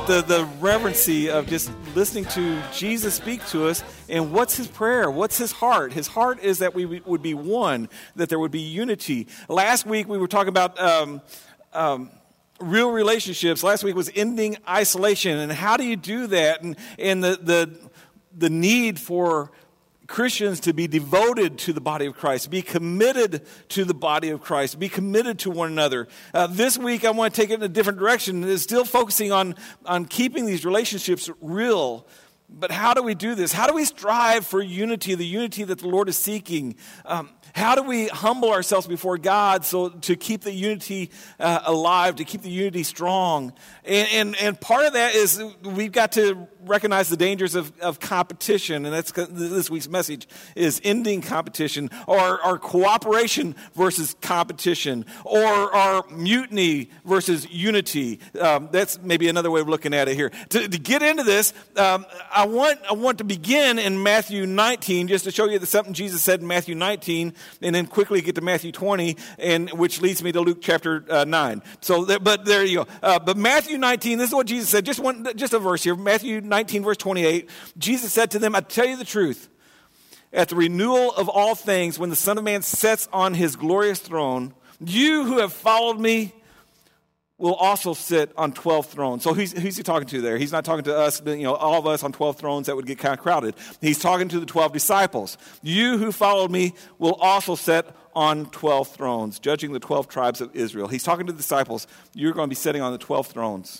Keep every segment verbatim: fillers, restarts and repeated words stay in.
the, the reverency of just listening to Jesus speak to us. And what's his prayer? What's his heart? His heart is that we would be one, that there would be unity. Last week we were talking about um, um, real relationships. Last week was ending isolation. And how do you do that? And, and the, the, the need for Christians to be devoted to the body of Christ, be committed to the body of Christ, be committed to one another. Uh, this week I want to take it in a different direction. It's still focusing on, on keeping these relationships real. But how do we do this? How do we strive for unity, the unity that the Lord is seeking? Um, how do we humble ourselves before God so to keep the unity uh, alive, to keep the unity strong? And, and and part of that is we've got to recognize the dangers of, of competition, and that's this week's message is ending competition, or, or cooperation versus competition, or, or mutiny versus unity. Um, that's maybe another way of looking at it here. To, to get into this, um, I want I want to begin in Matthew nineteen, just to show you that something Jesus said in Matthew nineteen, and then quickly get to Matthew twenty, and which leads me to Luke chapter uh, nine. So, that, but there you go. Uh, but Matthew nineteen, this is what Jesus said. Just one, just a verse here. Matthew nineteen, verse twenty-eight. Jesus said to them, "I tell you the truth. At the renewal of all things, when the Son of Man sits on his glorious throne, you who have followed me will also sit on twelve thrones." So who's, who's he talking to there? He's not talking to us, you know, all of us on twelve thrones. That would get kind of crowded. He's talking to the twelve disciples. You who followed me will also sit on twelve thrones, judging the twelve tribes of Israel. He's talking to the disciples. You're going to be sitting on the twelve thrones.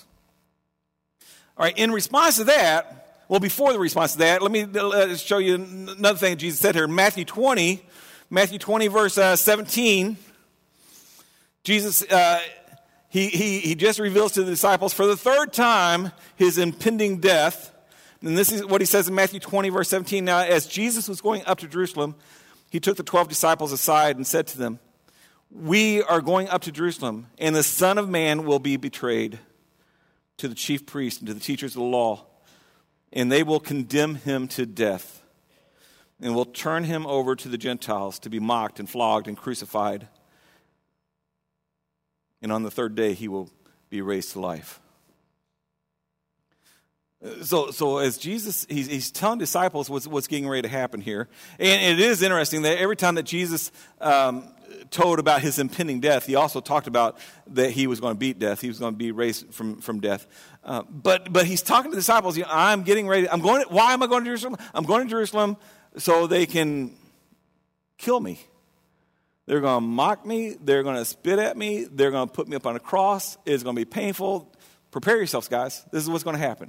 All right, in response to that, well, before the response to that, let me uh, show you another thing Jesus said here. Matthew twenty, Matthew twenty, verse uh, seventeen, Jesus, uh, he, he, he just reveals to the disciples for the third time his impending death. And this is what he says in Matthew twenty, verse seventeen. Now, as Jesus was going up to Jerusalem, he took the twelve disciples aside and said to them, "We are going up to Jerusalem, and the Son of Man will be betrayed to the chief priests and to the teachers of the law, and they will condemn him to death, and will turn him over to the Gentiles to be mocked and flogged and crucified. And on the third day he will be raised to life." So, so as Jesus, he's, he's telling disciples what's, what's getting ready to happen here. And it is interesting that every time that Jesus um, told about his impending death, he also talked about that he was going to beat death. He was going to be raised from, from death. Uh, but but he's talking to the disciples. You know, I'm getting ready. I'm going. To, why am I going to Jerusalem? I'm going to Jerusalem so they can kill me. They're going to mock me. They're going to spit at me. They're going to put me up on a cross. It's going to be painful. Prepare yourselves, guys. This is what's going to happen.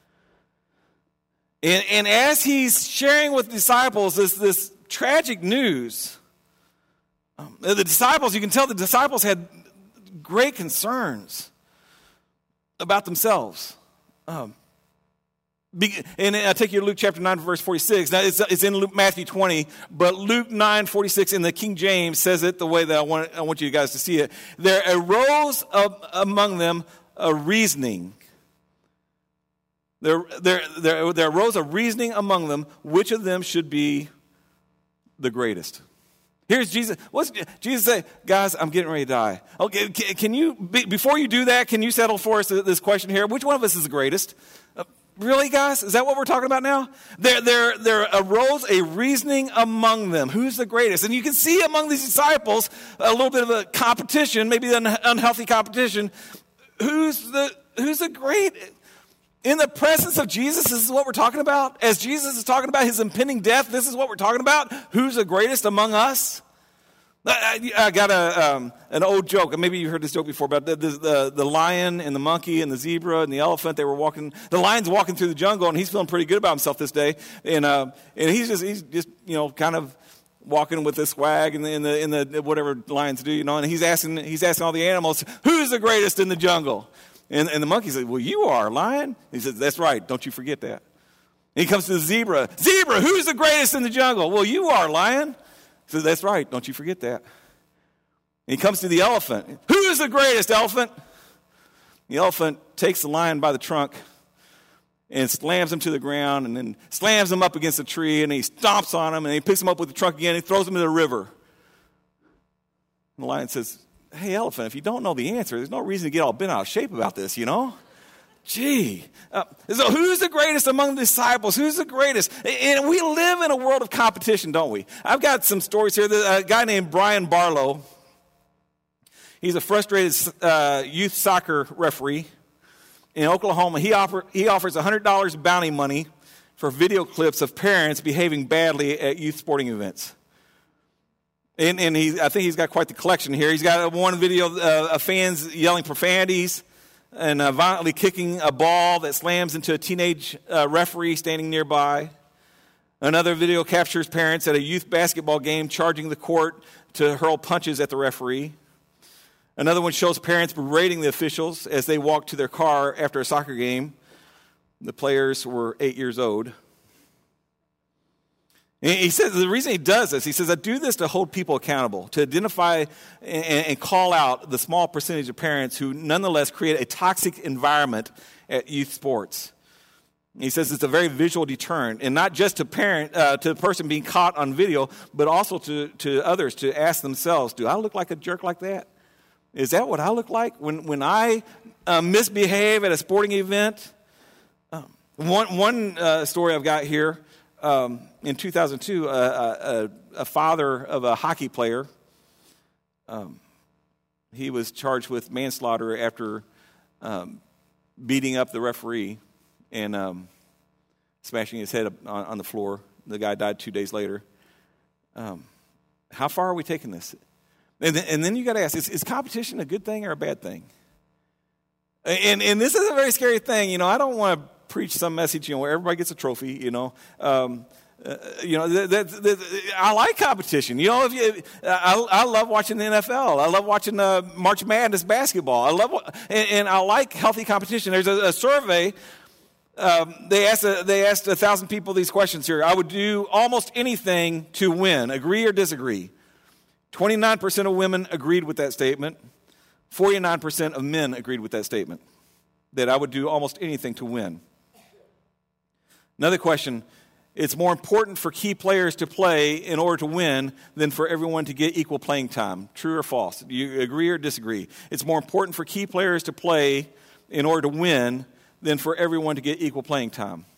And, and as he's sharing with the disciples this, this tragic news, um, the disciples, you can tell the disciples had great concerns about themselves. Um, and I take you to Luke chapter nine, verse forty-six. Now, it's, it's in Luke, Matthew twenty, but Luke nine, forty-six in the King James says it the way that I want, I want you guys to see it. There arose up among them a reasoning. There, there, there, there arose a reasoning among them, which of them should be the greatest. Here's Jesus. What's Jesus say? Guys, I'm getting ready to die. Okay, can you, before you do that, can you settle for us this question here? Which one of us is the greatest? Uh, really, guys? Is that what we're talking about now? There, there, there arose a reasoning among them. Who's the greatest? And you can see among these disciples a little bit of a competition, maybe an unhealthy competition. Who's the, who's the greatest? In the presence of Jesus, this is what we're talking about. As Jesus is talking about his impending death, this is what we're talking about. Who's the greatest among us? I, I got a um, an old joke. Maybe you heard this joke before about the, the, the lion and the monkey and the zebra and the elephant. They were walking. The lion's walking through the jungle, and he's feeling pretty good about himself this day. And uh, and he's just he's just you know kind of walking with this swag and the in the in the whatever lions do, you know. And he's asking he's asking all the animals, who's the greatest in the jungle? And, and the monkey said, well, you are, lion. He says, that's right. Don't you forget that. And he comes to the zebra. Zebra, who's the greatest in the jungle? Well, you are, lion. He says, that's right. Don't you forget that. And he comes to the elephant. Who is the greatest, elephant? The elephant takes the lion by the trunk and slams him to the ground and then slams him up against a tree, and he stomps on him, and he picks him up with the trunk again and he throws him in the river. And the lion says, hey, elephant, if you don't know the answer, there's no reason to get all bent out of shape about this, you know? Gee, uh, so who's the greatest among the disciples? Who's the greatest? And we live in a world of competition, don't we? I've got some stories here. A guy named Brian Barlow, he's a frustrated uh, youth soccer referee in Oklahoma. He, offer, he offers one hundred dollars bounty money for video clips of parents behaving badly at youth sporting events. And, and he, I think he's got quite the collection here. He's got one video uh, of fans yelling profanities and uh, violently kicking a ball that slams into a teenage uh, referee standing nearby. Another video captures parents at a youth basketball game charging the court to hurl punches at the referee. Another one shows parents berating the officials as they walk to their car after a soccer game. The players were eight years old. And he says the reason he does this, he says, I do this to hold people accountable, to identify and, and call out the small percentage of parents who nonetheless create a toxic environment at youth sports. He says it's a very visual deterrent, and not just to parent, uh, to the person being caught on video, but also to, to others to ask themselves, do I look like a jerk like that? Is that what I look like when, when I uh, misbehave at a sporting event? Um, one one uh, story I've got here, um, in two thousand two, uh, a, a father of a hockey player, um, he was charged with manslaughter after um, beating up the referee and um, smashing his head up on, on the floor. The guy died two days later. Um, how far are we taking this? And then, and then you got to ask, is, is competition a good thing or a bad thing? And, and this is a very scary thing. You know, I don't want to preach some message, you know, where everybody gets a trophy, you know. Um, uh, you know, that, that, that, I like competition. You know, if you, I, I love watching the N F L. I love watching uh, March Madness basketball. I love, and, and I like healthy competition. There's a, a survey. Um, they asked a, they asked a thousand people these questions here. I would do almost anything to win. Agree or disagree? twenty-nine percent of women agreed with that statement. forty-nine percent of men agreed with that statement, that I would do almost anything to win. Another question, it's more important for key players to play in order to win than for everyone to get equal playing time. True or false? Do you agree or disagree? It's more important for key players to play in order to win than for everyone to get equal playing time.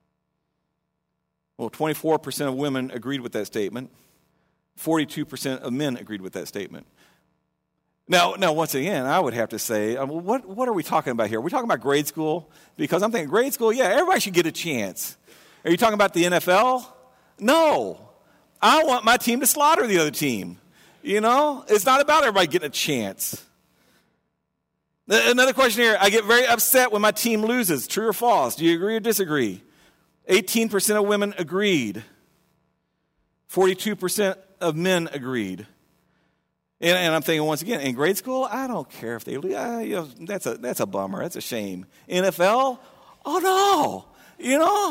Well, twenty-four percent of women agreed with that statement. forty-two percent of men agreed with that statement. Now, now, once again, I would have to say, um, what, what are we talking about here? Are we talking about grade school? Because I'm thinking grade school, yeah, everybody should get a chance. Are you talking about the N F L? No. I want my team to slaughter the other team. You know, it's not about everybody getting a chance. Another question here, I get very upset when my team loses. True or false? Do you agree or disagree? eighteen percent of women agreed. forty-two percent of men agreed. And, and I'm thinking once again, in grade school, I don't care if they lose. Uh, you know, that's a that's a bummer. That's a shame. N F L, oh no, you know.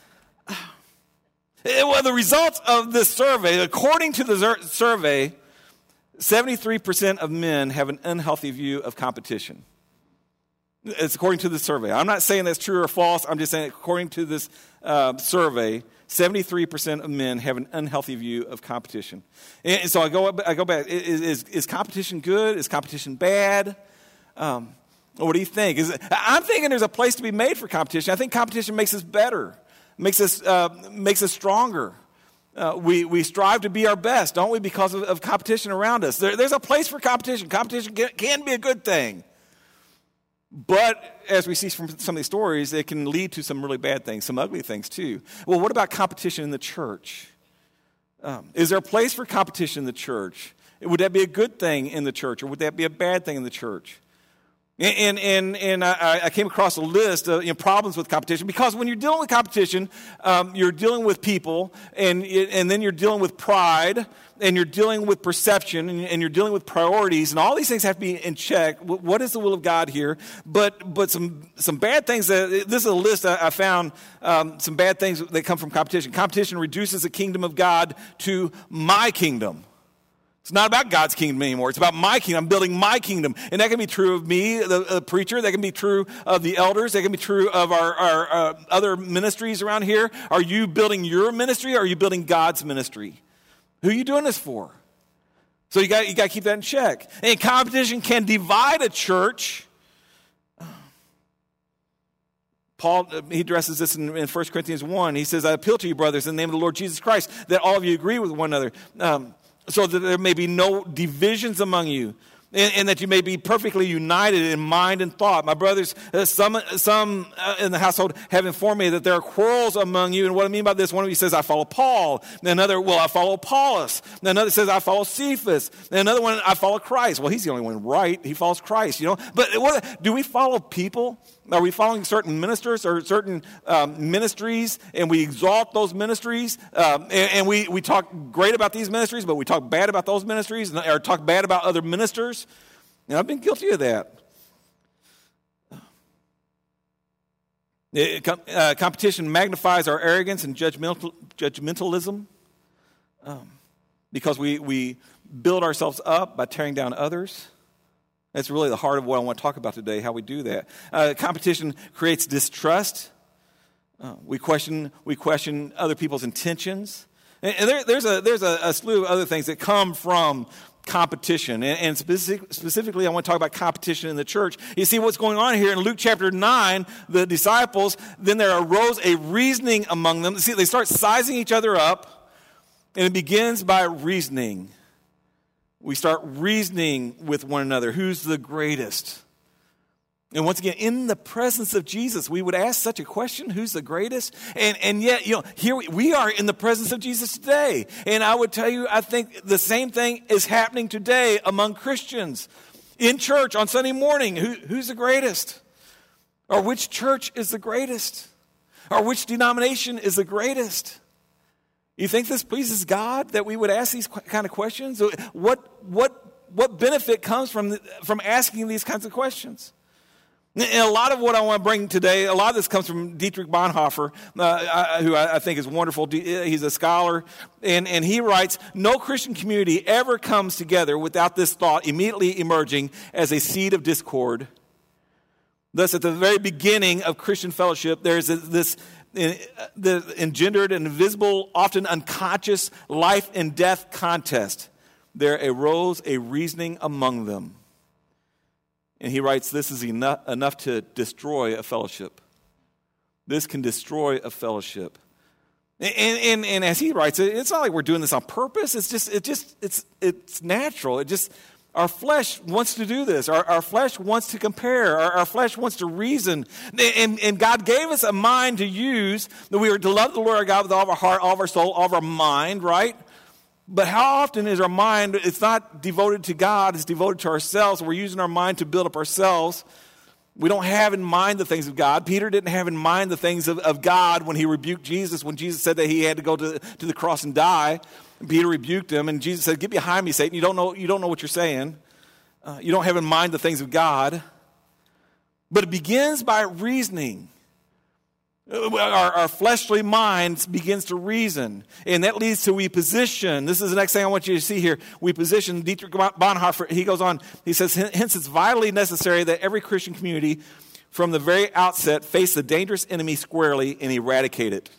Well, the results of this survey, according to the survey, seventy-three percent of men have an unhealthy view of competition. It's according to the survey. I'm not saying that's true or false. I'm just saying according to this uh, survey, seventy-three percent of men have an unhealthy view of competition. And so I go, I go back. Is, is, is competition good? Is competition bad? Um, what do you think? Is it, I'm thinking there's a place to be made for competition. I think competition makes us better, makes us uh, makes us stronger. Uh, we we strive to be our best, don't we? Because of, of competition around us. There, there's a place for competition. Competition can, can be a good thing. But as we see from some of these stories, it can lead to some really bad things, some ugly things too. Well, what about competition in the church? Um, is there a place for competition in the church? Would that be a good thing in the church, or would that be a bad thing in the church? And and and I, I came across a list of you know, problems with competition, because when you're dealing with competition, um, you're dealing with people, and and then you're dealing with pride, and you're dealing with perception, and, and you're dealing with priorities, and all these things have to be in check. What is the will of God here? But but some some bad things. That, this is a list I, I found. Um, some bad things that come from competition. Competition reduces the kingdom of God to my kingdom. It's not about God's kingdom anymore. It's about my kingdom. I'm building my kingdom. And that can be true of me, the, the preacher. That can be true of the elders. That can be true of our, our uh, other ministries around here. Are you building your ministry, or are you building God's ministry? Who are you doing this for? So you got you got to keep that in check. And competition can divide a church. Paul, he addresses this in, in First Corinthians one. He says, I appeal to you, brothers, in the name of the Lord Jesus Christ, that all of you agree with one another, um, so that there may be no divisions among you, and, and that you may be perfectly united in mind and thought. My brothers, uh, some some uh, in the household have informed me that there are quarrels among you. And what I mean by this, one of you says, I follow Paul. And another, well, I follow Apollos. And another says, I follow Cephas. And another one, I follow Christ. Well, he's the only one right. He follows Christ, you know. But what, do we follow people? Are we following certain ministers or certain um, ministries, and we exalt those ministries, um, and, and we, we talk great about these ministries, but we talk bad about those ministries, or talk bad about other ministers? And I've been guilty of that. It, uh, competition magnifies our arrogance and judgmental, judgmentalism um, because we, we build ourselves up by tearing down others. That's really the heart of what I want to talk about today, how we do that. Uh, competition creates distrust. Uh, we question we question other people's intentions. And, and there, there's a there's a, a slew of other things that come from competition. And, and specific, specifically, I want to talk about competition in the church. You see what's going on here in Luke chapter nine, the disciples, then there arose a reasoning among them. See, they start sizing each other up, and it begins by reasoning. We start reasoning with one another. Who's the greatest? And once again, in the presence of Jesus, we would ask such a question, who's the greatest? And and yet, you know, here we, we are in the presence of Jesus today. And I would tell you, I think the same thing is happening today among Christians. In church on Sunday morning, who, who's the greatest? Or which church is the greatest? Or which denomination is the greatest? You think this pleases God that we would ask these kind of questions? What what what benefit comes from the, from asking these kinds of questions? And a lot of what I want to bring today, a lot of this comes from Dietrich Bonhoeffer, uh, who I, I think is wonderful. He's a scholar, and, and he writes, no Christian community ever comes together without this thought immediately emerging as a seed of discord. Thus, at the very beginning of Christian fellowship, there is this the engendered and invisible, often unconscious life and death contest. There arose a reasoning among them. And he writes, this is enough, enough to destroy a fellowship. This can destroy a fellowship. And, and, and as he writes it, it's not like we're doing this on purpose. It's just, it just, it's, it's natural. It just, our flesh wants to do this. Our, our flesh wants to compare. Our, our flesh wants to reason. And, and God gave us a mind to use, that we are to love the Lord our God with all of our heart, all of our soul, all of our mind, right? But how often is our mind, it's not devoted to God, it's devoted to ourselves. We're using our mind to build up ourselves. We don't have in mind the things of God. Peter didn't have in mind the things of, of God when he rebuked Jesus, when Jesus said that he had to go to, to the cross and die. And Peter rebuked him, and Jesus said, get behind me, Satan. You don't know, you don't know what you're saying. Uh, you don't have in mind the things of God. But it begins by reasoning. Our, our fleshly mind begins to reason, and that leads to we position. This is the next thing I want you to see here. We position. Dietrich Bonhoeffer, he goes on, he says, hence it's vitally necessary that every Christian community from the very outset face the dangerous enemy squarely and eradicate it.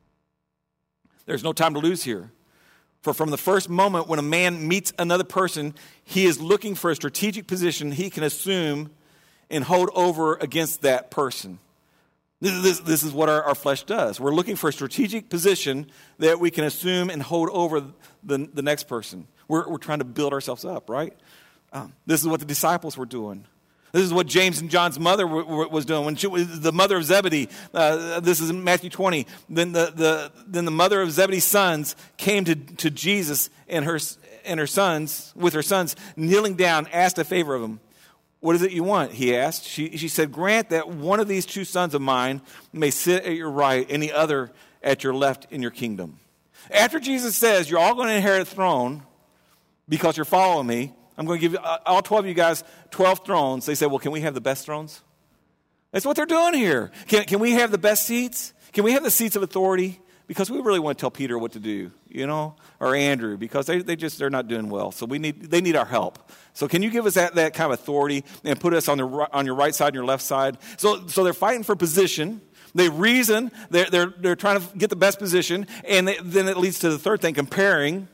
There's no time to lose here. For from the first moment when a man meets another person, he is looking for a strategic position he can assume and hold over against that person. This, this, this is what our, our flesh does. We're looking for a strategic position that we can assume and hold over the, the next person. We're, we're trying to build ourselves up, right? Um, this is what the disciples were doing. This is what James and John's mother w- w- was doing. When she was the mother of Zebedee, uh, this is in Matthew twenty. Then the, the then the mother of Zebedee's sons came to, to Jesus and her and her sons with her sons, kneeling down, asked a favor of him. What is it you want? He asked. She, she said, grant that one of these two sons of mine may sit at your right and the other at your left in your kingdom. After Jesus says, you're all going to inherit a throne because you're following me, I'm going to give you, all twelve of you guys twelve thrones. They say, well, can we have the best thrones? That's what they're doing here. Can, can we have the best seats? Can we have the seats of authority? Because we really want to tell Peter what to do, you know, or Andrew, because they, they just, they're not doing well. So we need, they need our help. So can you give us that, that kind of authority and put us on the on your right side and your left side? So so they're fighting for position. They reason. They're they're they're trying to get the best position, and they, then it leads to the third thing: comparing.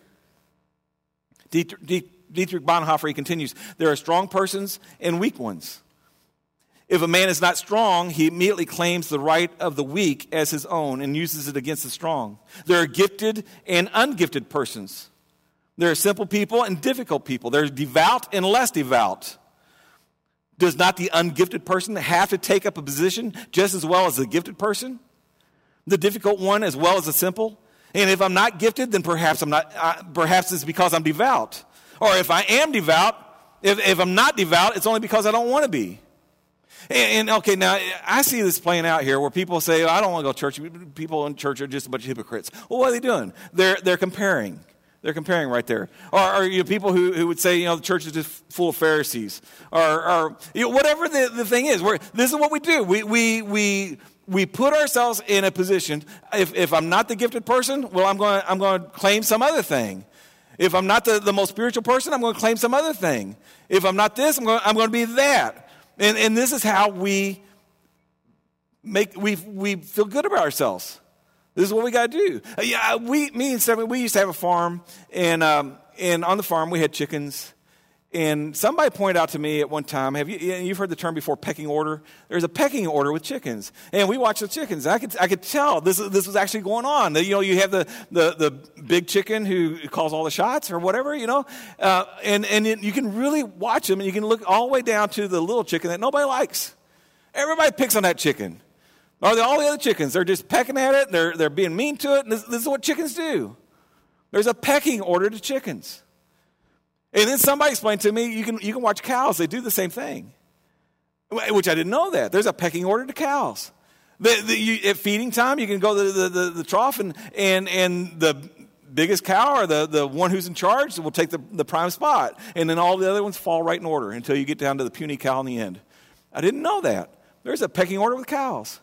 Dietrich, Dietrich Bonhoeffer, he continues: there are strong persons and weak ones. If a man is not strong, he immediately claims the right of the weak as his own and uses it against the strong. There are gifted and ungifted persons. There are simple people and difficult people. There's devout and less devout. Does not the ungifted person have to take up a position just as well as the gifted person? The difficult one as well as the simple? And if I'm not gifted, then perhaps I'm not. Uh, perhaps it's because I'm devout. Or if I am devout, if, if I'm not devout, it's only because I don't want to be. And, and okay, now I see this playing out here where people say, oh, I don't want to go to church. People in church are just a bunch of hypocrites. Well, what are they doing? They're they're comparing. They're comparing right there. Or, or you know, people who, who would say, you know, the church is just full of Pharisees. Or, or you know, whatever the, the thing is. We're, this is what we do. We we we we put ourselves in a position. If if I'm not the gifted person, well, I'm going I'm going to claim some other thing. If I'm not the, the most spiritual person, I'm going to claim some other thing. If I'm not this, I'm going I'm going to be that. And and this is how we make we we feel good about ourselves. This is what we got to do. Uh, yeah, we, me and Stephanie, we used to have a farm, and um, and on the farm we had chickens. And somebody pointed out to me at one time, have you you've heard the term before, pecking order? There's a pecking order with chickens, and we watched the chickens. I could I could tell this this was actually going on. You know, you have the the, the big chicken who calls all the shots or whatever, you know, uh, and and it, you can really watch them, and you can look all the way down to the little chicken that nobody likes. Everybody picks on that chicken. Or all the other chickens, they're just pecking at it, they're, they're being mean to it, and this, this is what chickens do. There's a pecking order to chickens. And then somebody explained to me, you can you can watch cows, they do the same thing. Which I didn't know that. There's a pecking order to cows. The, the, you, at feeding time, you can go to the, the, the trough, and, and, and the biggest cow or the, the one who's in charge will take the, the prime spot. And then all the other ones fall right in order until you get down to the puny cow in the end. I didn't know that. There's a pecking order with cows.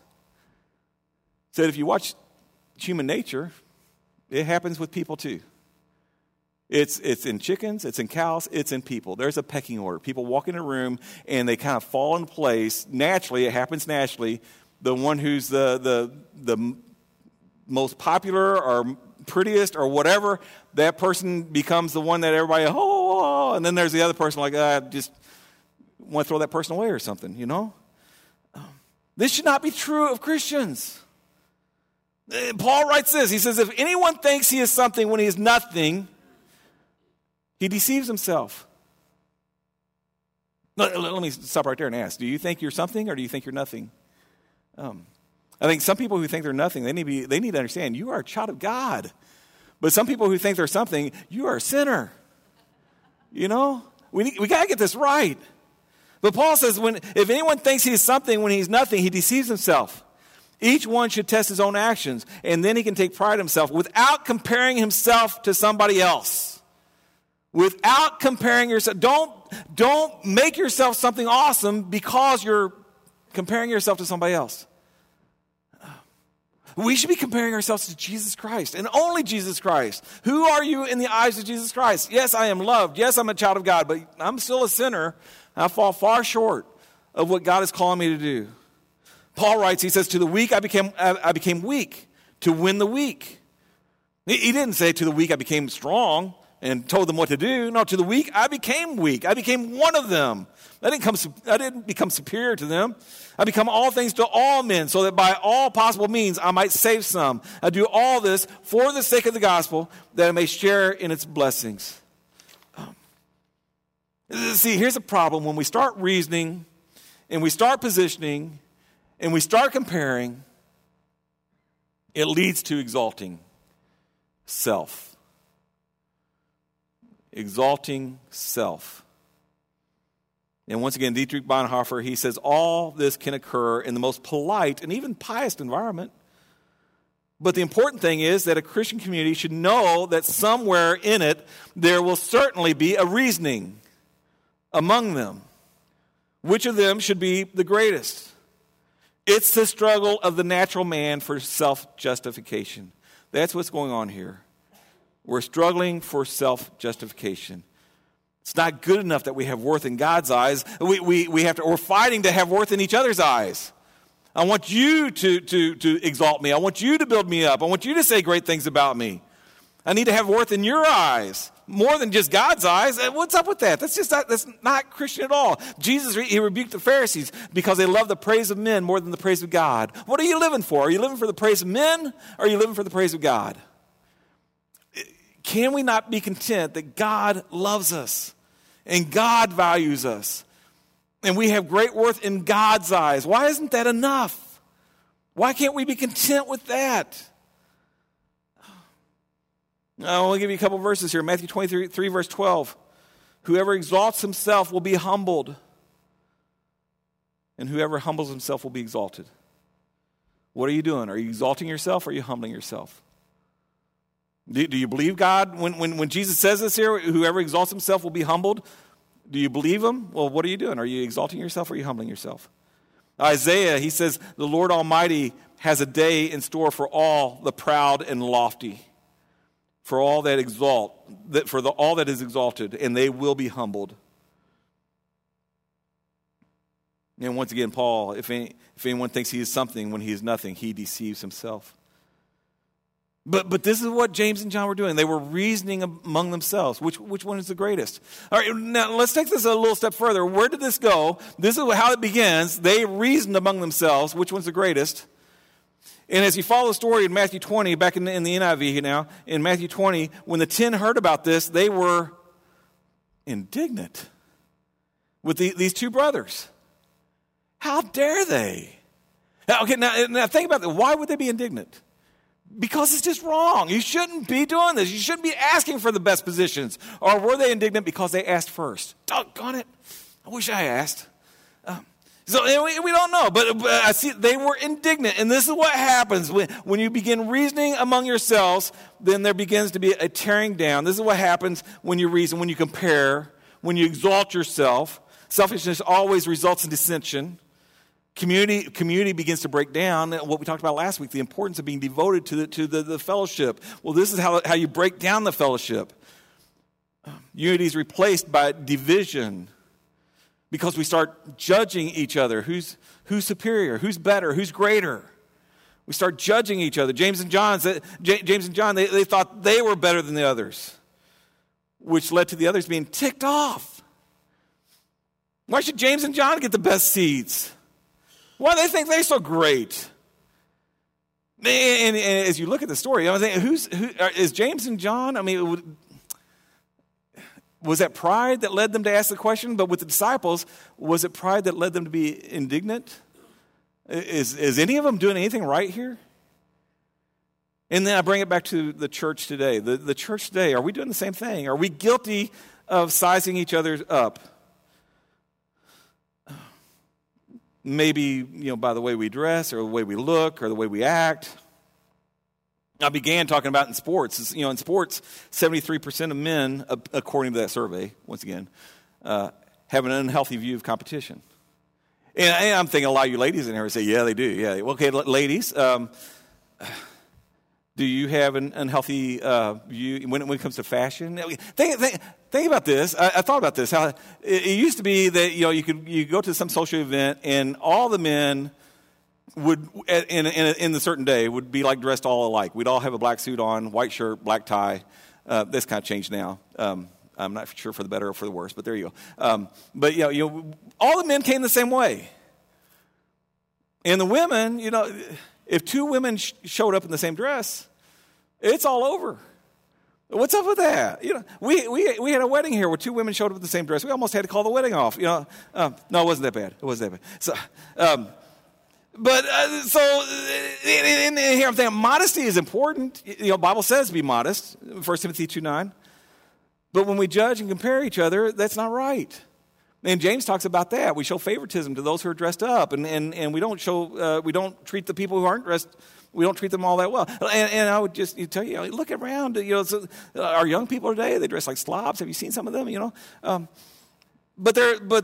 Said if you watch human nature, it happens with people too. It's it's in chickens, it's in cows, it's in people. There's a pecking order. People walk in a room and they kind of fall in place. Naturally, it happens naturally. The one who's the the the most popular or prettiest or whatever, that person becomes the one that everybody, oh, oh, oh. And then there's the other person like, I just want to throw that person away or something, you know? This should not be true of Christians. Paul writes this. He says, if anyone thinks he is something when he is nothing, he deceives himself. Let, let me stop right there and ask, do you think you're something or do you think you're nothing? Um, I think some people who think they're nothing, they need, to be, they need to understand you are a child of God. But some people who think they're something, you are a sinner. You know? We, need, we got to get this right. But Paul says, when if anyone thinks he is something when he's nothing, he deceives himself. Each one should test his own actions, and then he can take pride in himself without comparing himself to somebody else. Without comparing yourself. Don't, don't make yourself something awesome because you're comparing yourself to somebody else. We should be comparing ourselves to Jesus Christ, and only Jesus Christ. Who are you in the eyes of Jesus Christ? Yes, I am loved. Yes, I'm a child of God, but I'm still a sinner. I fall far short of what God is calling me to do. Paul writes, he says, to the weak I became I became weak to win the weak. He didn't say to the weak I became strong and told them what to do. No, to the weak I became weak. I became one of them. I didn't, come, I didn't become superior to them. I become all things to all men so that by all possible means I might save some. I do all this for the sake of the gospel that I may share in its blessings. Um, see, here's a problem. When we start reasoning and we start positioning and we start comparing, it leads to exalting self. Exalting self. And once again, Dietrich Bonhoeffer, he says, all this can occur in the most polite and even pious environment. But the important thing is that a Christian community should know that somewhere in it, there will certainly be a reasoning among them. Which of them should be the greatest? It's the struggle of the natural man for self-justification. That's what's going on here. We're struggling for self-justification. It's not good enough that we have worth in God's eyes. We, we, we have to, we're fighting to have worth in each other's eyes. I want you to, to, to exalt me. I want you to build me up. I want you to say great things about me. I need to have worth in your eyes, more than just God's eyes. What's up with that? That's just not, that's not Christian at all. Jesus, he rebuked the Pharisees because they love the praise of men more than the praise of God. What are you living for? Are you living for the praise of men, or are you living for the praise of God? Can we not be content that God loves us and God values us and we have great worth in God's eyes? Why isn't that enough? Why can't we be content with that? I want to give you a couple verses here. Matthew twenty-three, verse twelve. Whoever exalts himself will be humbled, and whoever humbles himself will be exalted. What are you doing? Are you exalting yourself, or are you humbling yourself? Do, do you believe God? When, when, when Jesus says this here, whoever exalts himself will be humbled, do you believe him? Well, what are you doing? Are you exalting yourself, or are you humbling yourself? Isaiah, he says, the Lord Almighty has a day in store for all the proud and lofty, for all that exalt, that for the, all that is exalted, and they will be humbled. And once again, Paul, if, any, if anyone thinks he is something when he is nothing, he deceives himself. But but this is what James and John were doing. They were reasoning among themselves. Which which one is the greatest? All right, now let's take this a little step further. Where did this go? This is how it begins. They reasoned among themselves. Which one's the greatest? And as you follow the story in Matthew twenty, back in the, in the N I V now, in Matthew twenty, when the ten heard about this, they were indignant with the, these two brothers. How dare they? Now, okay, now, now think about that. Why would they be indignant? Because it's just wrong. You shouldn't be doing this. You shouldn't be asking for the best positions. Or were they indignant because they asked first? Doggone it. I wish I asked. Um, so we, we don't know. But, but I see they were indignant. And this is what happens. When, when you begin reasoning among yourselves, then there begins to be a tearing down. This is what happens when you reason, when you compare, when you exalt yourself. Selfishness always results in dissension. Community, community begins to break down. What we talked about last week, the importance of being devoted to the, to the, the fellowship. Well, this is how, how you break down the fellowship. Unity is replaced by division because we start judging each other. Who's, who's superior? Who's better? Who's greater? We start judging each other. James and John, James and John, they, they thought they were better than the others, which led to the others being ticked off. Why should James and John get the best seats? Why do they think they're so great? And, and as you look at the story, I think, who's who is James and John? I mean, was that pride that led them to ask the question? But with the disciples, was it pride that led them to be indignant? Is is any of them doing anything right here? And then I bring it back to the church today. The, the church today, are we doing the same thing? Are we guilty of sizing each other up? Maybe, you know, by the way we dress or the way we look or the way we act. I began talking about in sports. You know, in sports, seventy-three percent of men, according to that survey, once again, uh, have an unhealthy view of competition. And, and I'm thinking a lot of you ladies in here would say, yeah, they do. Yeah, okay, ladies, um, do you have an unhealthy uh, view when it, when it comes to fashion? Think, think, think about this. I, I thought about this. How it, it used to be that, you know, you could you go to some social event and all the men would in in, a, in the certain day would be like dressed all alike. We'd all have a black suit on, white shirt, black tie. Uh, that's kind of changed now. Um, I'm not sure for the better or for the worse, but there you go. Um, but you know, you know, all the men came the same way, and the women, you know. If two women sh- showed up in the same dress, it's all over. What's up with that? You know, we we we had a wedding here where two women showed up in the same dress. We almost had to call the wedding off. You know, um, no, it wasn't that bad. It wasn't that bad. So, um, but uh, so in, in, in here I'm thinking modesty is important. You know, Bible says be modest. First Timothy two nine. But when we judge and compare each other, that's not right. And James talks about that. We show favoritism to those who are dressed up, and and, and we don't show uh, we don't treat the people who aren't dressed. We don't treat them all that well. And, and I would just you tell you, look around. You know, so, uh, our young people today, they dress like slobs. Have you seen some of them? You know, um, but they're but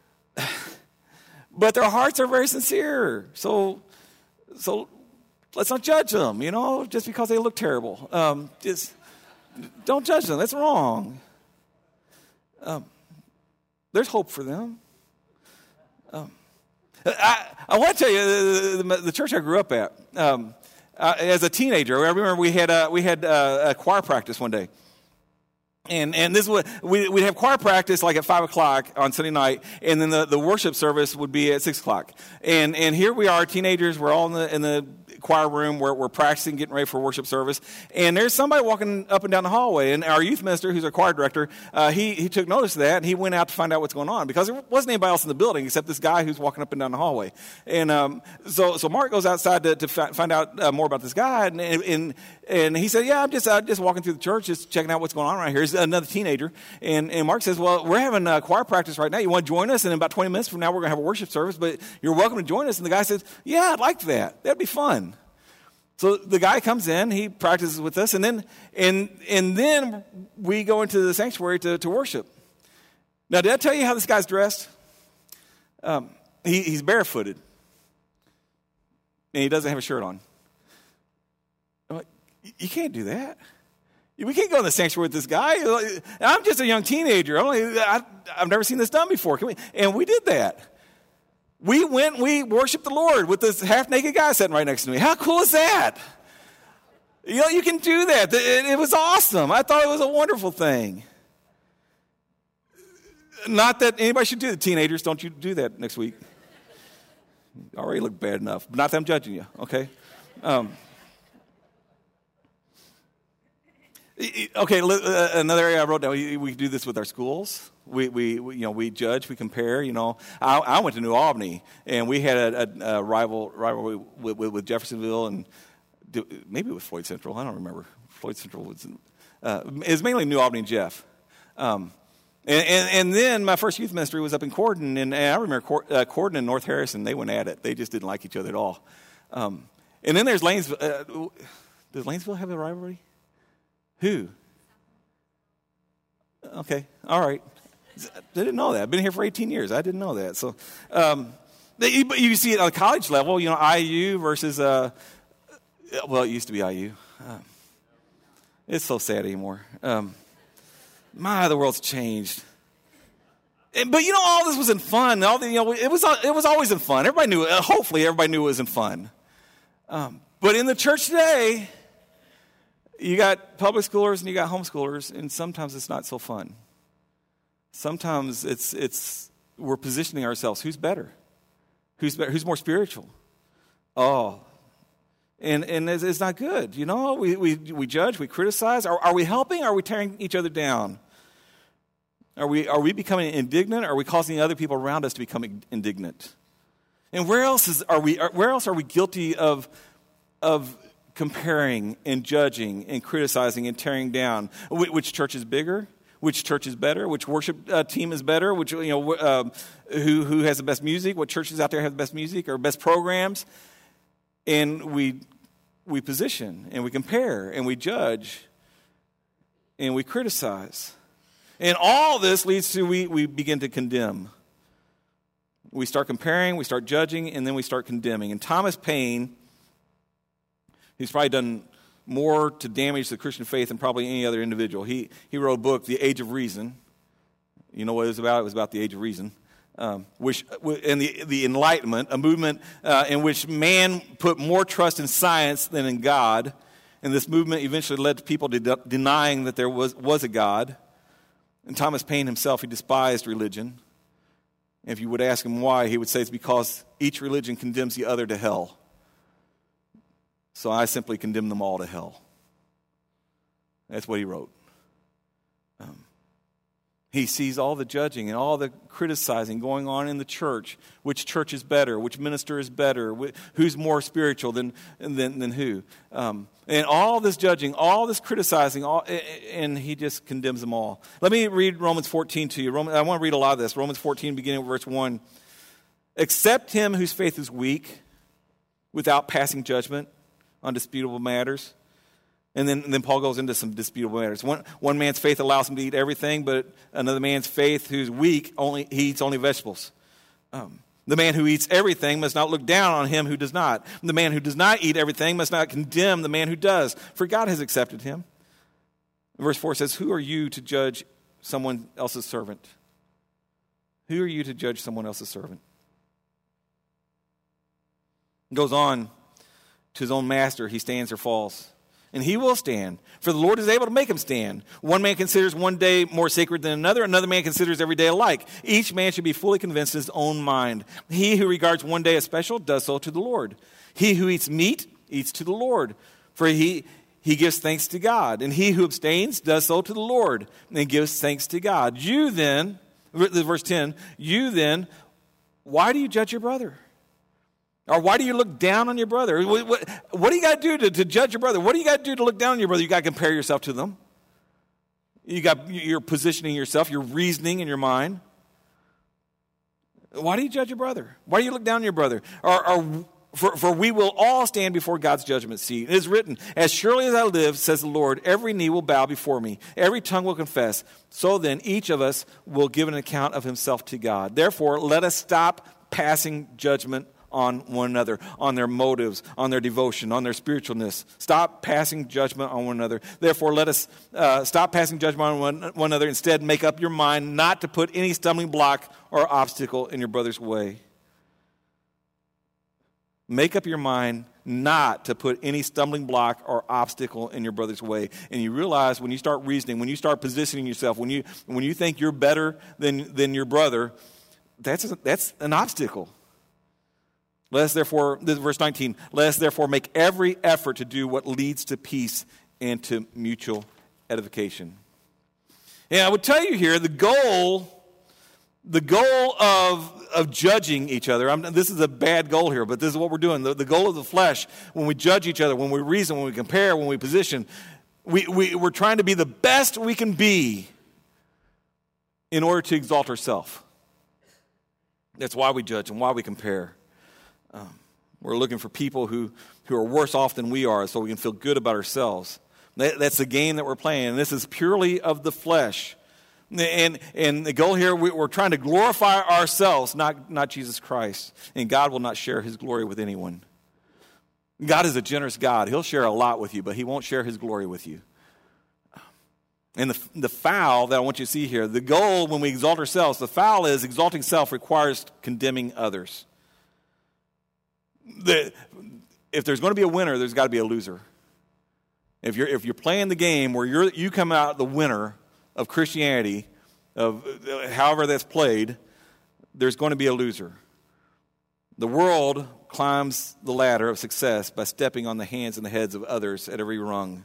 but their hearts are very sincere. So so let's not judge them. You know, just because they look terrible. Um, just don't judge them. That's wrong. Um, There's hope for them. Um, I, I want to tell you, the, the, the church I grew up at, um, uh, as a teenager, I remember we had uh, we had uh, a choir practice one day. And and this would we we'd have choir practice like at five o'clock on Sunday night, and then the, the worship service would be at six o'clock. And and here we are, teenagers. We're all in the in the choir room. We're we're practicing, getting ready for worship service. And there's somebody walking up and down the hallway. And our youth minister, who's our choir director, uh, he he took notice of that, and he went out to find out what's going on, because there wasn't anybody else in the building except this guy who's walking up and down the hallway. And um, so so Mark goes outside to to fi- find out uh, more about this guy, and and and he said, yeah, I'm just uh, just walking through the church, just checking out what's going on right here. He's another teenager. And, and Mark says, well, we're having a choir practice right now. You want to join us? And in about twenty minutes from now, we're going to have a worship service, but you're welcome to join us. And the guy says, yeah, I'd like that. That'd be fun. So the guy comes in, he practices with us, and then and and then we go into the sanctuary to, to worship. Now, did I tell you how this guy's dressed? Um, he, he's barefooted, and he doesn't have a shirt on. I'm like, you can't do that. We can't go in the sanctuary with this guy. I'm just a young teenager. I'm like, I, I've never seen this done before. Can we? And we did that. We went and we worshiped the Lord with this half-naked guy sitting right next to me. How cool is that? You know, you can do that. It, it was awesome. I thought it was a wonderful thing. Not that anybody should do it. Teenagers, don't you do that next week. You already look bad enough. Not that I'm judging you, okay? Um Okay, another area I wrote down. We, we do this with our schools. We, we, we, you know, we judge, we compare. You know, I, I went to New Albany, and we had a, a, a rival rivalry with, with, with Jeffersonville, and maybe with Floyd Central. I don't remember. Floyd Central was uh, it was mainly New Albany and Jeff. Um, and, and, and then my first youth ministry was up in Corden, and, and I remember Cor, uh, Corden and North Harrison. They went at it. They just didn't like each other at all. Um, and then there's Lanesville. Uh, does Lanesville have a rivalry? Who? Okay, all right. I didn't know that. I've been here for eighteen years. I didn't know that. So, um, you, you see it on the college level, you know, I U versus, uh, well, it used to be I U. Um, it's so sad anymore. Um, my, the world's changed. And, but, you know, all this was in fun. All the, you know, it was it was always in fun. Everybody knew it. Uh, hopefully, everybody knew it was in fun. Um, but in the church today, you got public schoolers and you got homeschoolers, and sometimes it's not so fun. Sometimes it's it's we're positioning ourselves. Who's better? Who's better? Who's more spiritual? Oh, and and it's, it's not good. You know, we we we judge, we criticize. Are, are we helping? Or are we tearing each other down? Are we are we becoming indignant? Or are we causing other people around us to become indignant? And where else is are we? Where else are we guilty of of comparing and judging and criticizing and tearing down? Which church is bigger? Which church is better? Which worship uh, team is better? Which, you know, um, who who has the best music? What churches out there have the best music or best programs? And we we position and we compare and we judge and we criticize. And all this leads to we we begin to condemn. We start comparing, we start judging, and then we start condemning. And Thomas Paine, he's probably done more to damage the Christian faith than probably any other individual. He he wrote a book, The Age of Reason. You know what it was about? It was about the Age of Reason, um, which and the the Enlightenment, a movement uh, in which man put more trust in science than in God. And this movement eventually led to people de- denying that there was was a God. And Thomas Paine himself, he despised religion. And if you would ask him why, he would say it's because each religion condemns the other to hell. So I simply condemn them all to hell. That's what he wrote. Um, he sees all the judging and all the criticizing going on in the church. Which church is better? Which minister is better? Wh- who's more spiritual than than, than who? Um, and all this judging, all this criticizing, all, and he just condemns them all. Let me read Romans fourteen to you. Roman, I want to read a lot of this. Romans fourteen, beginning with verse one. Accept him whose faith is weak, without passing judgment on disputable matters. And then, and then Paul goes into some disputable matters. One, one man's faith allows him to eat everything, but another man's faith who's weak, only he eats only vegetables. Um, the man who eats everything must not look down on him who does not. The man who does not eat everything must not condemn the man who does, for God has accepted him. Verse four says, who are you to judge someone else's servant? Who are you to judge someone else's servant? It goes on to his own master, he stands or falls. And he will stand, for the Lord is able to make him stand. One man considers one day more sacred than another. Another man considers every day alike. Each man should be fully convinced in his own mind. He who regards one day as special does so to the Lord. He who eats meat eats to the Lord, for he, he gives thanks to God. And he who abstains does so to the Lord and gives thanks to God. You then, verse ten, you then, why do you judge your brother? Or why do you look down on your brother? What, what, what do you got to do to, to judge your brother? What do you got to do to look down on your brother? You got to compare yourself to them. You got, you're positioning yourself. You're reasoning in your mind. Why do you judge your brother? Why do you look down on your brother? Or, or for, for we will all stand before God's judgment seat. It is written, as surely as I live, says the Lord, every knee will bow before me. Every tongue will confess. So then each of us will give an account of himself to God. Therefore, let us stop passing judgment on one another, on their motives, on their devotion, on their spiritualness. Stop passing judgment on one another. Therefore, let us uh, stop passing judgment on one, one another. Instead, make up your mind not to put any stumbling block or obstacle in your brother's way. Make up your mind not to put any stumbling block or obstacle in your brother's way. And you realize when you start reasoning, when you start positioning yourself, when you when you think you're better than, than your brother, that's a, that's an obstacle. Let us therefore, this is verse nineteen, let us therefore make every effort to do what leads to peace and to mutual edification. And I would tell you here, the goal, the goal of, of judging each other, I'm, this is a bad goal here, but this is what we're doing. The, the goal of the flesh, when we judge each other, when we reason, when we compare, when we position, we, we, we're trying to be the best we can be in order to exalt ourselves. That's why we judge and why we compare. Um, we're looking for people who, who are worse off than we are so we can feel good about ourselves. That, that's the game that we're playing, and this is purely of the flesh. And, and the goal here, we, we're trying to glorify ourselves, not, not Jesus Christ. And God will not share his glory with anyone. God is a generous God. He'll share a lot with you, but he won't share his glory with you. And the, the foul that I want you to see here, the goal when we exalt ourselves, the foul is exalting self requires condemning others. The, if there's going to be a winner, there's got to be a loser. If you're if you're playing the game where you're you come out the winner of Christianity, of however that's played, there's going to be a loser. The world climbs the ladder of success by stepping on the hands and the heads of others at every rung.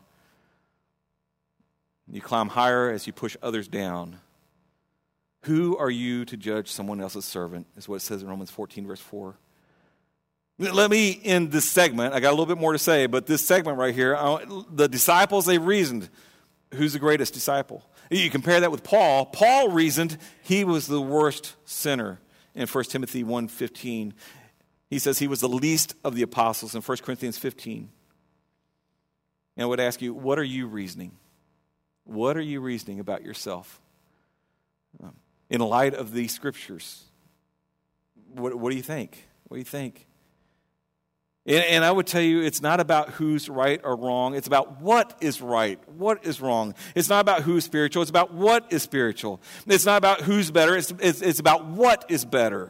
You climb higher as you push others down. Who are you to judge someone else's servant, is what it says in Romans fourteen, verse four. Let me end this segment. I got a little bit more to say, but this segment right here, the disciples, they reasoned, who's the greatest disciple? You compare that with Paul. Paul reasoned he was the worst sinner in First Timothy one fifteen. He says he was the least of the apostles in First Corinthians fifteen. And I would ask you, what are you reasoning? What are you reasoning about yourself? In light of these scriptures, what, what do you think? What do you think? And, and I would tell you, it's not about who's right or wrong. It's about what is right, what is wrong. It's not about who's spiritual. It's about what is spiritual. It's not about who's better. It's, it's, it's about what is better.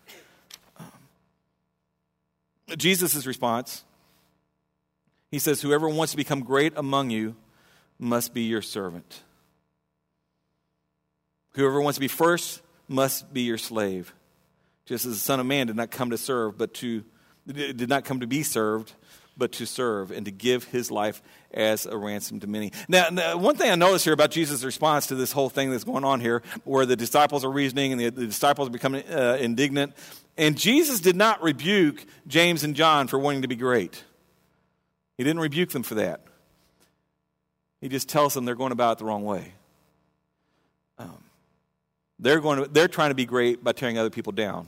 Um, Jesus' response, he says, whoever wants to become great among you must be your servant. Whoever wants to be first must be your slave. Just as the Son of Man did not come to serve, but to did not come to be served, but to serve and to give his life as a ransom to many. Now, now one thing I notice here about Jesus' response to this whole thing that's going on here, where the disciples are reasoning and the, the disciples are becoming uh, indignant, and Jesus did not rebuke James and John for wanting to be great. He didn't rebuke them for that. He just tells them they're going about it the wrong way. Um, they're going to, they're trying to be great by tearing other people down.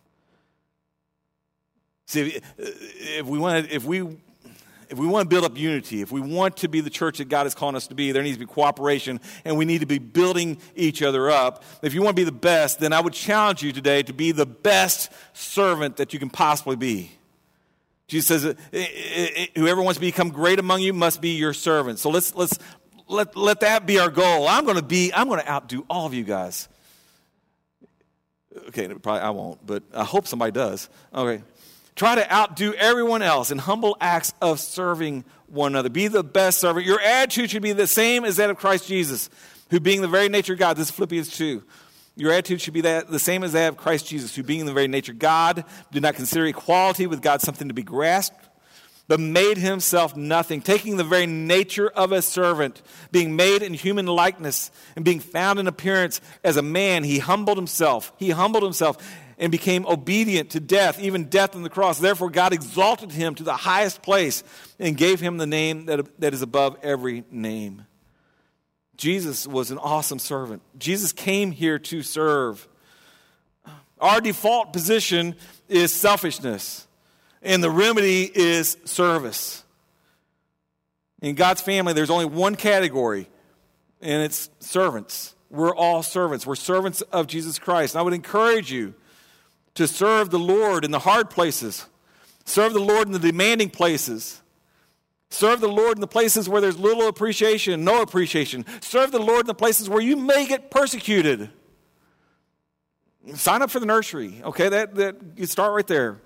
See, if we want to, if we, if we want to build up unity, if we want to be the church that God is calling us to be, there needs to be cooperation, and we need to be building each other up. If you want to be the best, then I would challenge you today to be the best servant that you can possibly be. Jesus says, "Whoever wants to become great among you must be your servant." So let's let's let let that be our goal. I'm going to be, I'm going to outdo all of you guys. Okay, probably I won't, but I hope somebody does. Okay. Try to outdo everyone else in humble acts of serving one another. Be the best servant. Your attitude should be the same as that of Christ Jesus, who being the very nature of God, this is Philippians two. Your attitude should be that, the same as that of Christ Jesus, who being the very nature of God, did not consider equality with God something to be grasped, but made himself nothing, taking the very nature of a servant, being made in human likeness, and being found in appearance as a man, he humbled himself. He humbled himself and became obedient to death, even death on the cross. Therefore, God exalted him to the highest place and gave him the name that, that is above every name. Jesus was an awesome servant. Jesus came here to serve. Our default position is selfishness, and the remedy is service. In God's family, there's only one category, and it's servants. We're all servants. We're servants of Jesus Christ. And I would encourage you to serve the Lord in the hard places. Serve the Lord in the demanding places. Serve the Lord in the places where there's little appreciation, no appreciation. Serve the Lord in the places where you may get persecuted. Sign up for the nursery. Okay, that, that you start right there.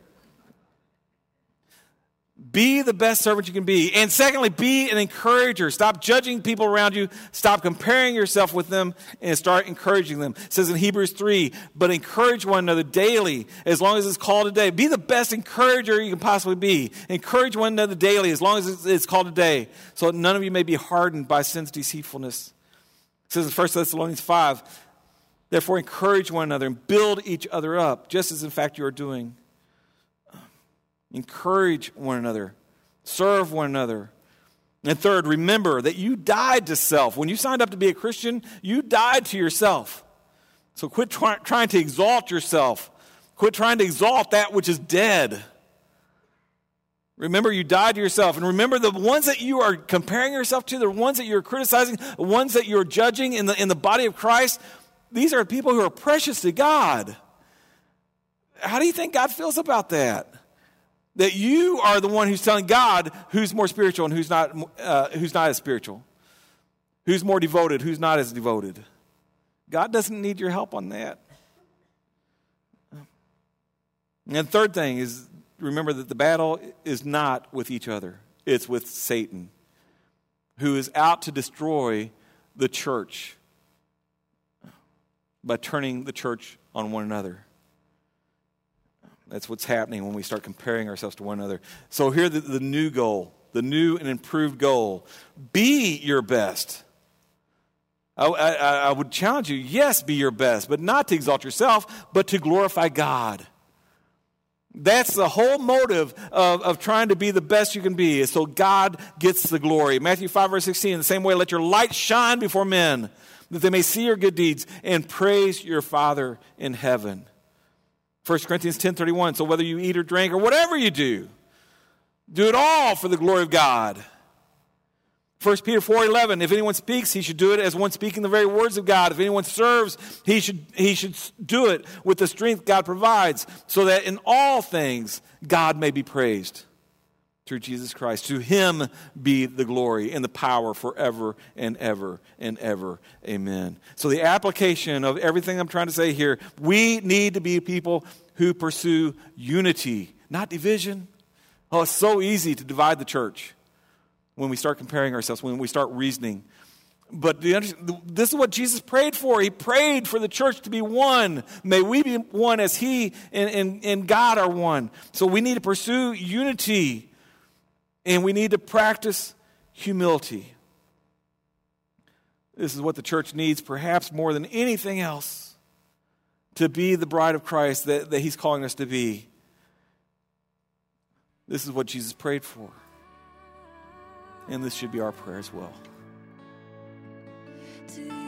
Be the best servant you can be. And secondly, be an encourager. Stop judging people around you. Stop comparing yourself with them and start encouraging them. It says in Hebrews three, but encourage one another daily as long as it's called today. Be the best encourager you can possibly be. Encourage one another daily as long as it's called today, so that none of you may be hardened by sin's deceitfulness. It says in First Thessalonians five, therefore encourage one another and build each other up, just as in fact you are doing. Encourage one another. Serve one another. And third, remember that you died to self. When you signed up to be a Christian, you died to yourself. So quit try, trying to exalt yourself. Quit trying to exalt that which is dead. Remember you died to yourself. And remember the ones that you are comparing yourself to, the ones that you're criticizing, the ones that you're judging in the, in the body of Christ, these are people who are precious to God. How do you think God feels about that? That you are the one who's telling God who's more spiritual and who's not, uh, who's not as spiritual. Who's more devoted, who's not as devoted. God doesn't need your help on that. And the third thing is, remember that the battle is not with each other. It's with Satan, who is out to destroy the church by turning the church on one another. That's what's happening when we start comparing ourselves to one another. So here the, the new goal, the new and improved goal. Be your best. I, I, I would challenge you, yes, be your best, but not to exalt yourself, but to glorify God. That's the whole motive of, of trying to be the best you can be, is so God gets the glory. Matthew five, verse sixteen, in the same way, let your light shine before men, that they may see your good deeds and praise your Father in heaven. First Corinthians ten thirty-one, so whether you eat or drink or whatever you do, do it all for the glory of God. First Peter four eleven, if anyone speaks, he should do it as one speaking the very words of God. If anyone serves, he should, he should do it with the strength God provides, so that in all things God may be praised through Jesus Christ. To him be the glory and the power forever and ever and ever. Amen. So the application of everything I'm trying to say here, we need to be people who pursue unity, not division. Oh, it's so easy to divide the church when we start comparing ourselves, when we start reasoning. But this is what Jesus prayed for. He prayed for the church to be one. May we be one as he and, and, and God are one. So we need to pursue unity. And we need to practice humility. This is what the church needs, perhaps more than anything else, to be the bride of Christ that, that he's calling us to be. This is what Jesus prayed for. And this should be our prayer as well.